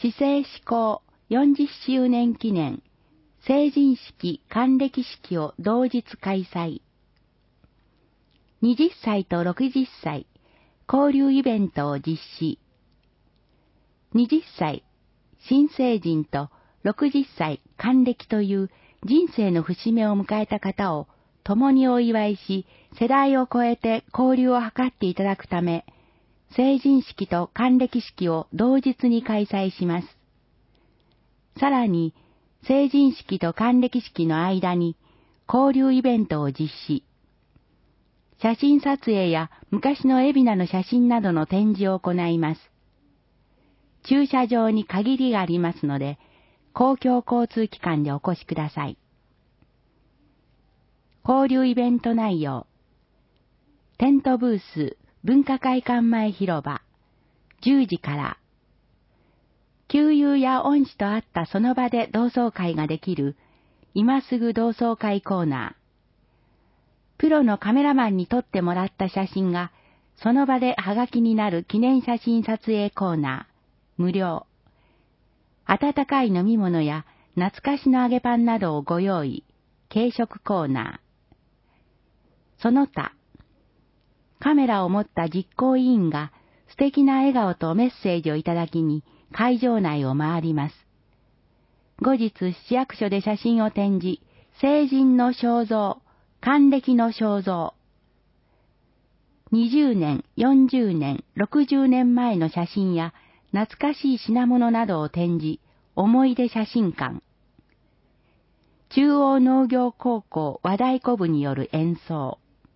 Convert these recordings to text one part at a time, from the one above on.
市政施行40周年記念成人式還暦式を同日開催。20歳と60歳交流イベントを実施。20歳新成人と60歳還暦という人生の節目を迎えた方を共にお祝いし、世代を超えて交流を図っていただくため、成人式と還暦式を同日に開催します。さらに、成人式と還暦式の間に交流イベントを実施。写真撮影や昔の海老名の写真などの展示を行います。駐車場に限りがありますので、公共交通機関でお越しください。交流イベント内容。テントブース、文化会館前広場、10時から。旧友や恩師と会ったその場で同窓会ができる、今すぐ同窓会コーナー。プロのカメラマンに撮ってもらった写真が、その場でハガキになる記念写真撮影コーナー、無料。温かい飲み物や懐かしの揚げパンなどをご用意、軽食コーナー。その他、カメラを持った実行委員が素敵な笑顔とメッセージをいただきに会場内を回ります。後日市役所で写真を展示、成人の肖像、還暦の肖像。20年、40年、60年前の写真や懐かしい品物などを展示、思い出写真館。中央農業高校和太鼓部による演奏。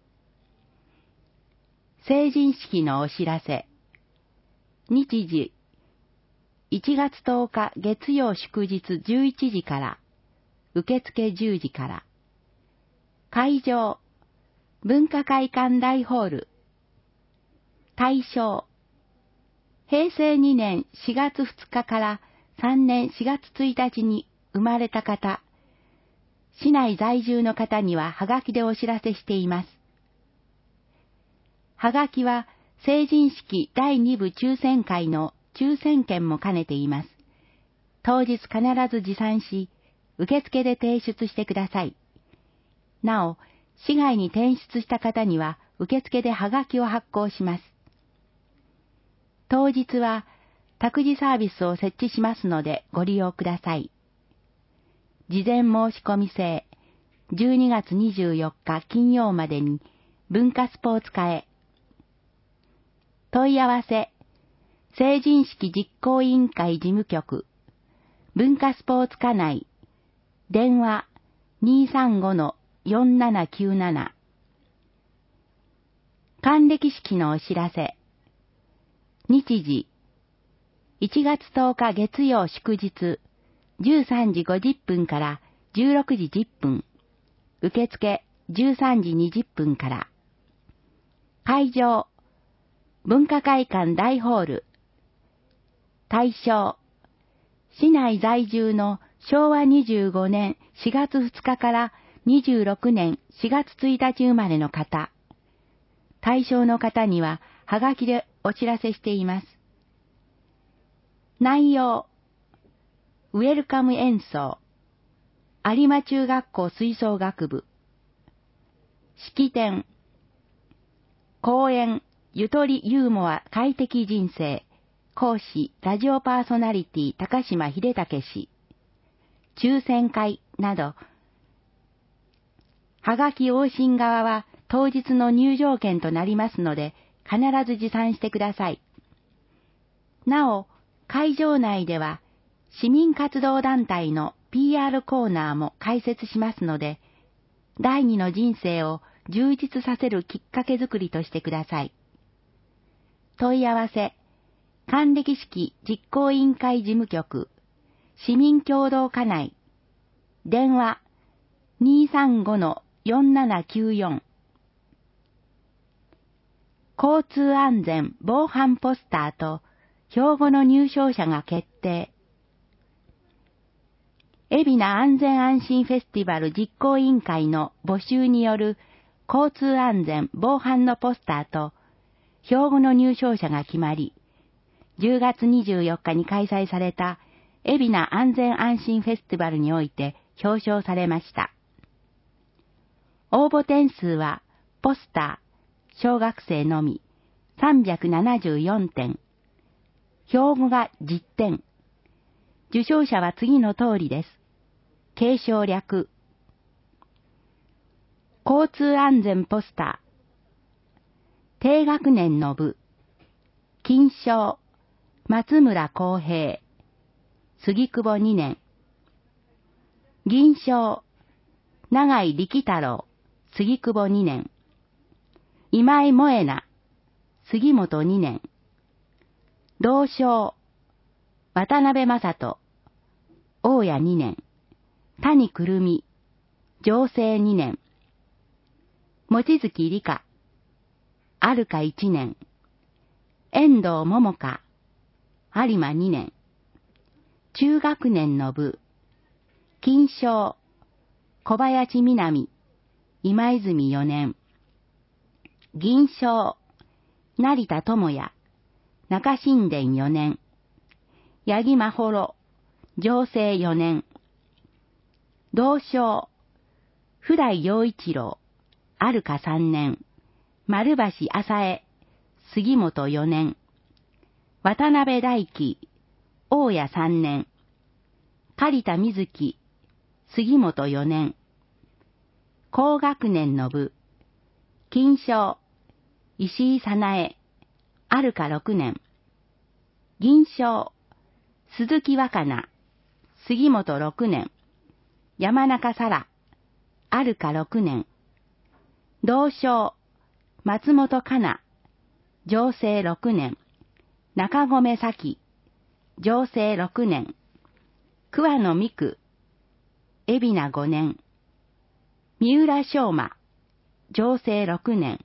成人式のお知らせ。日時。1月10日月曜祝日11時から。受付10時から。会場。文化会館大ホール。対象。平成2年4月2日から3年4月1日に生まれた方。市内在住の方にははがきでお知らせしています。はがきは成人式第2部抽選会の抽選券も兼ねています。当日必ず持参し、受付で提出してください。なお、市外に転出した方には受付ではがきを発行します。当日は託児サービスを設置しますのでご利用ください。事前申し込み制、12月24日金曜までに文化スポーツ課へ。問い合わせ、成人式実行委員会事務局、文化スポーツ課内、電話 235-4797。還暦式のお知らせ。日時、1月10日月曜祝日、13時50分から16時10分。受付13時20分から。会場、文化会館大ホール。対象、市内在住の昭和25年4月2日から26年4月1日生まれの方。対象の方にははがきでお知らせしています。内容、ウェルカム演奏、有馬中学校吹奏楽部。式典、講演、ゆとりユーモア快適人生。講師、ラジオパーソナリティ、高島秀武氏。抽選会など。はがき往診側は当日の入場券となりますので、必ず持参してください。なお、会場内では、市民活動団体の PR コーナーも開設しますので、第二の人生を充実させるきっかけづくりとしてください。問い合わせ、還暦式実行委員会事務局、市民協同課内、電話 235-4794。交通安全防犯ポスターと標語の入賞者が決定。海老名安全安心フェスティバル実行委員会の募集による交通安全防犯のポスターと標語の入賞者が決まり、 10月24日に開催された海老名安全安心フェスティバルにおいて表彰されました。応募点数はポスター、小学生のみ374点、標語が10点。受賞者は次の通りです。継承略。交通安全ポスター。低学年の部。金賞。松村康平。杉久保2年。銀賞。長井力太郎。杉久保2年。今井萌菜。杉本2年。銅賞。渡辺正人。大谷2年。谷くるみ。情勢2年。望月理香。あるか1年。遠藤桃香。有馬2年。中学年の部。金賞。小林みなみ。今泉4年。銀賞。成田智也。中新田4年。八木まほろ。情勢4年。銅賞。普代陽一郎。あるか3年。丸橋浅江。杉本4年。渡辺大輝。大谷3年。刈田瑞希。杉本4年。高学年の部。金賞。石井早苗。あるか6年。銀賞。鈴木若菜。杉本6年。山中沙羅。あるか6年。銅賞。松本香菜。情勢6年。中込咲。情勢6年。桑野美久。海老名5年。三浦翔馬。情勢6年。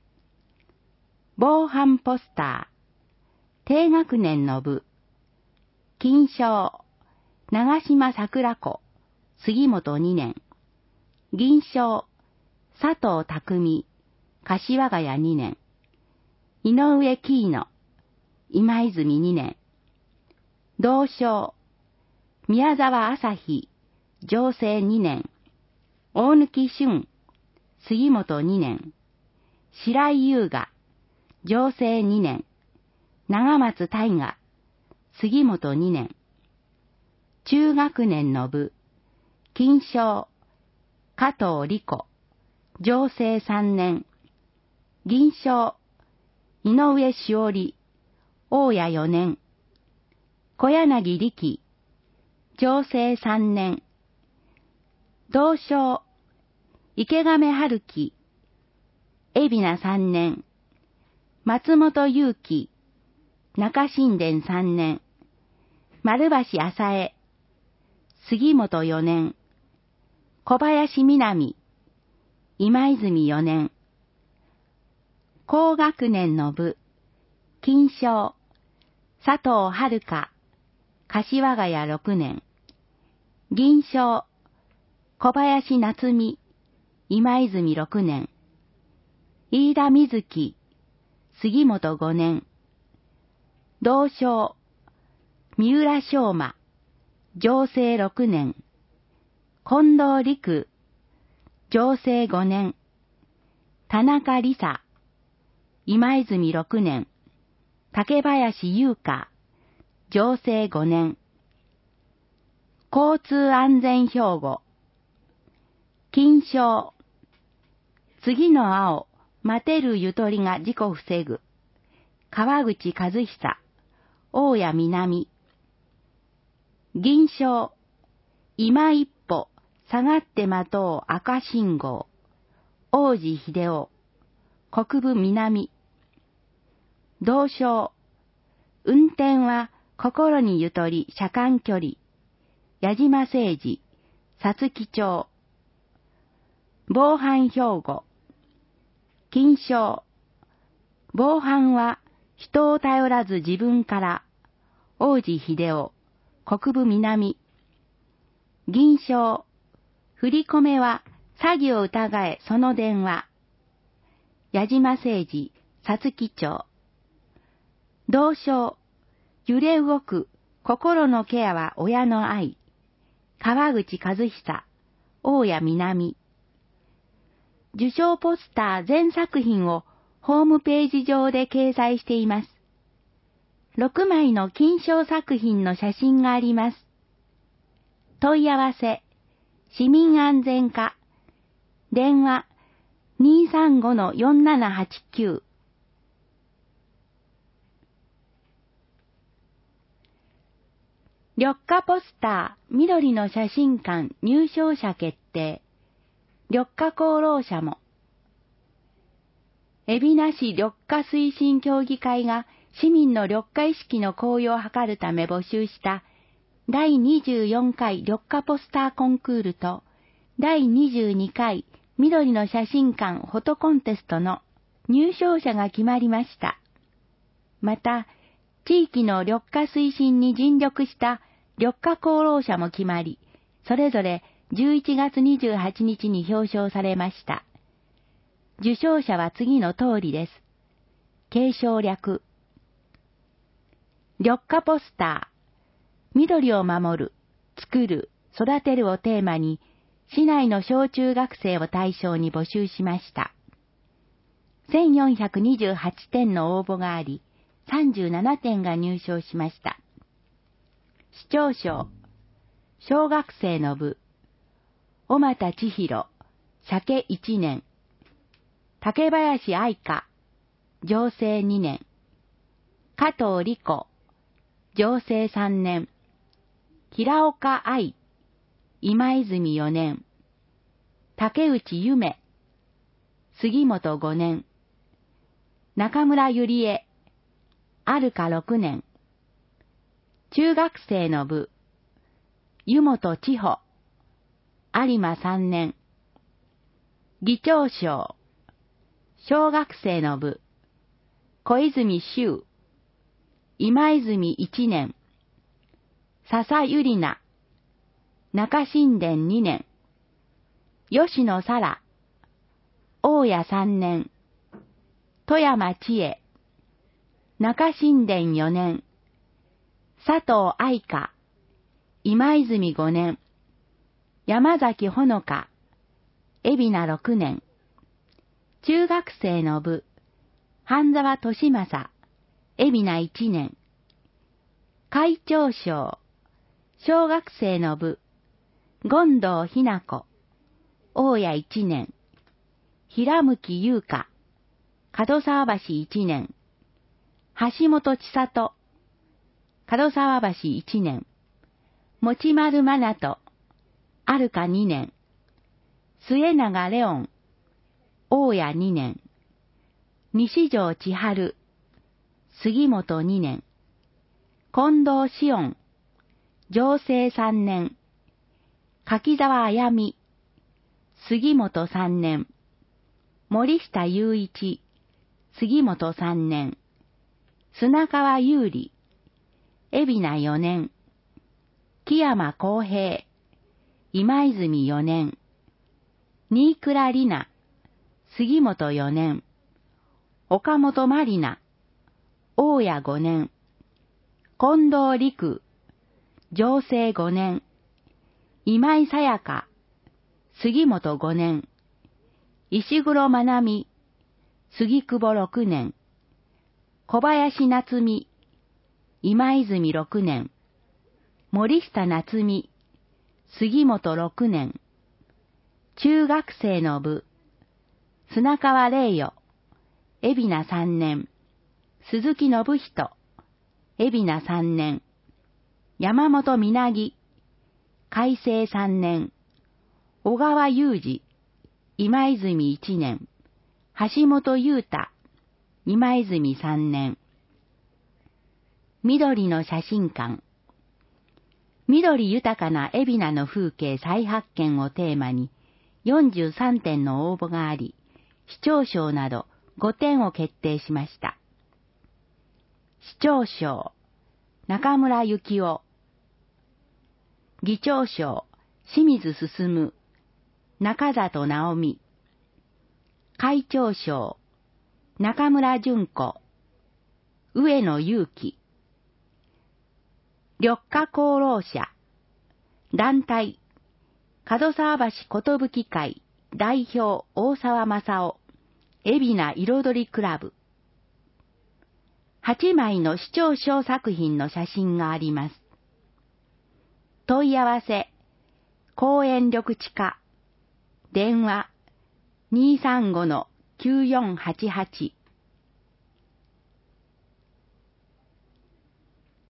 防犯ポスター。低学年の部。金賞。長島桜子。杉本2年。銀賞。佐藤匠。柏ヶ谷2年。井上喜乃。今泉2年。銅賞。宮沢朝日。情勢2年。大貫俊。杉本2年。白井優雅。情勢2年。長松大河。杉本2年。中学年の部。金賞。加藤理子。情勢3年。銀賞。井上しおり。大谷4年。小柳力。情勢3年。銅賞。池亀春樹。海老名3年。松本祐樹。中新田3年。丸橋浅江。杉本4年。小林みなみ。今泉4年。高学年の部。金賞。佐藤遥香。柏ヶ谷6年。銀賞。小林夏美。今泉6年。飯田瑞希。杉本5年。銅賞。三浦翔馬。情勢6年。近藤陸。情勢5年。田中理沙。今泉6年。竹林優香。情勢5年。交通安全標語。金賞。次の青。待てるゆとりが事故防ぐ。川口和久。大谷南。銀賞。今一歩。下がって待とう赤信号。王子秀夫。国分南。銅賞。運転は心にゆとり車間距離。矢島誠二。皐月町。防犯標語。金賞。防犯は人を頼らず自分から。王子秀夫。国分南。銀賞。振り込めは詐欺を疑えその電話。矢島誠二。皐月町。銅賞。 揺れ動く心のケアは親の愛。川口和久、大谷南。受賞ポスター全作品をホームページ上で掲載しています。6枚の金賞作品の写真があります。問い合わせ、市民安全課、電話 235-4789。緑化ポスター、緑の写真館入賞者決定。緑化功労者も。海老名市緑化推進協議会が市民の緑化意識の向上を図るため募集した第24回緑化ポスターコンクールと第22回緑の写真館フォトコンテストの入賞者が決まりました。また、地域の緑化推進に尽力した緑化功労者も決まり、それぞれ11月28日に表彰されました。受賞者は次の通りです。継承略。緑化ポスター。緑を守る、作る、育てるをテーマに、市内の小中学生を対象に募集しました。1428点の応募があり、37点が入賞しました。市長賞、小学生の部、小俣千尋、鮭1年、竹林愛香、情生2年、加藤理子、情生3年、平岡愛、今泉4年、竹内夢、杉本5年、中村ゆりえ、あるか6年、中学生の部、湯本千穂、有馬3年、議長賞、小学生の部、小泉修、今泉1年、笹ゆりな、中新田2年、吉野沙羅、大谷3年、富山千恵、中新田4年、佐藤愛香、今泉5年、山崎ほのか、海老名6年、中学生の部、半沢利正、海老名1年、会長賞、小学生の部、権藤ひな子、大谷1年、平向優香、門沢橋1年、橋本千里、門沢橋1年、持丸真奈と、あるか2年、末永レオン、大谷2年、西条千春、杉本2年、近藤紫音、情生3年、柿沢あやみ、杉本3年、森下雄一、杉本3年、砂川優里、海老名4年、木山公平、今泉4年、新倉里奈、杉本4年、岡本まりな、大谷5年、近藤陸、情生5年、今井さやか、杉本5年、石黒まなみ、杉久保6年、小林夏美、今泉6年、森下夏美、杉本6年、中学生の部、砂川玲代、海老名3年、鈴木信人、海老名3年、山本みなぎ、海星3年、小川雄二、今泉1年、橋本裕太、今泉3年。緑の写真館。緑豊かな海老名の風景再発見をテーマに43点の応募があり、市長賞など5点を決定しました。市長賞、中村幸夫。議長賞、清水進、中里直美。会長賞、中村淳子、上野祐樹。 緑化功労者。団体、門沢橋寿会代表大沢正夫、海老名彩りクラブ。8枚の視聴賞作品の写真があります。問い合わせ、公園緑地課、電話、235-9488